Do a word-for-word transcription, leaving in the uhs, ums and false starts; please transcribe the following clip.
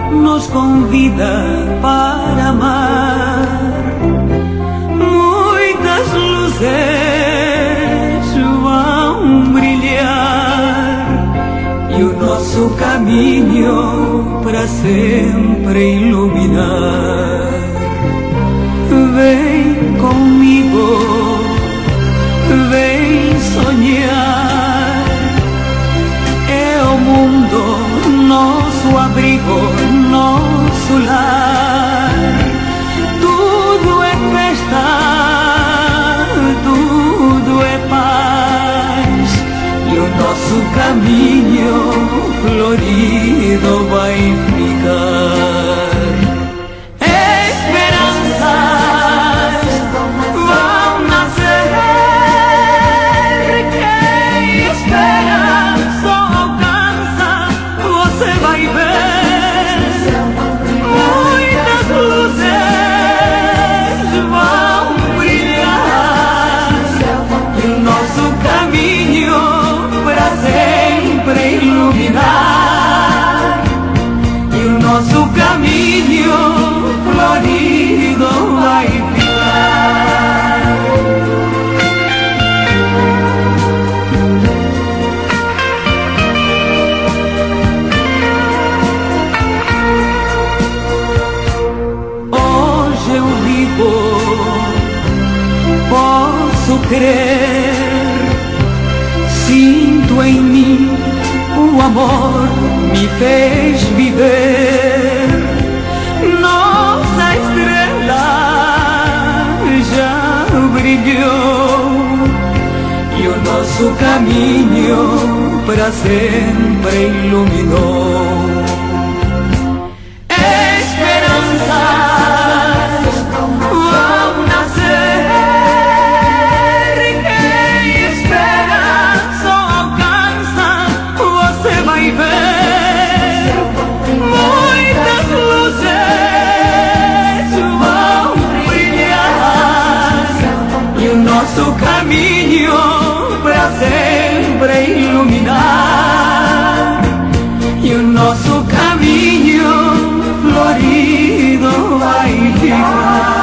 nos convida para amar. Muitas luzes vão brilhar e o nosso caminho para sempre iluminar. Vem comigo, vem sonhar. É o mundo nosso abrigo, nosso lar. Tudo é festa, tudo é paz, e o nosso caminho florido vai ficar. E o nosso caminho florido vai ficar. Hoje eu vivo, posso crer, sinto em mim o amor me fez viver. Nossa estrela já brilhou e o nosso caminho para sempre iluminou. Nosso caminho para sempre iluminar e o nosso caminho florido vai ficar.